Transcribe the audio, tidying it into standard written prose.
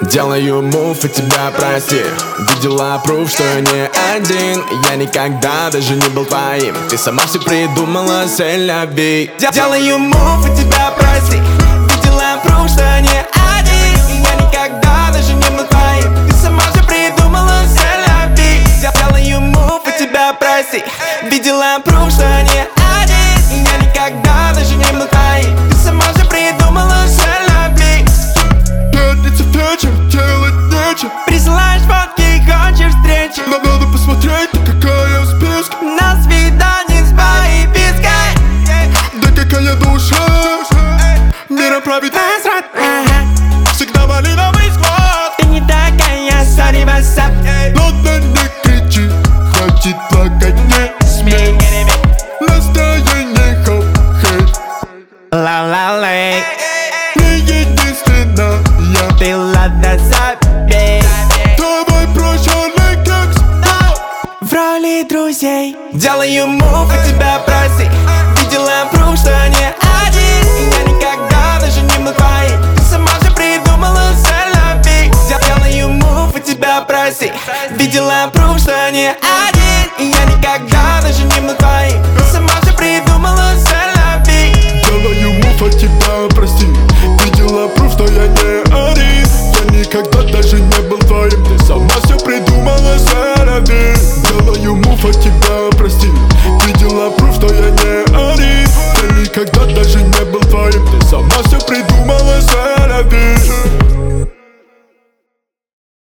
Делаю мув и тебя прости. Видела пруф, что я не один. Я никогда даже не был твоим. Ты сама все придумала, селяби. Делаю мув и тебя прости. Видела пруф, что я не один. Я никогда даже не был твоим. Ты сама все придумала, селяби. Делаю мув и тебя прости. Видела пруф, что я не один. Я никогда даже не был твоим. Ты сама все придумала, селяби. Пятница вечер, делать нечего. Присылаешь фотки и хочешь встречи. Нам надо посмотреть, ты какая в списке. На свидание с боепиской. Да какая душа. Миром правит Насрать. всегда малиновый склад. Ты не такая, sorry, what's up. Ладно, не кричи, хватит плакать, не Смей. настроение хоп-хейт. Ла-ла-лей. Не единственная. Ты ладно забей. Давай прощальный кекс. В роли друзей делаю мув и тебя прости. Видела пруф, что я не один. Я никогда даже не был твоим. Ты сама все придумала, селяби. Делаю мув и тебя прости. Видела пруф, что я не один. Я никогда даже не был твоим. Ты сама все придумала, селяби. Делаю мув, а тебя прости. Видела пруф, что я не один. Я никогда даже не был твоим.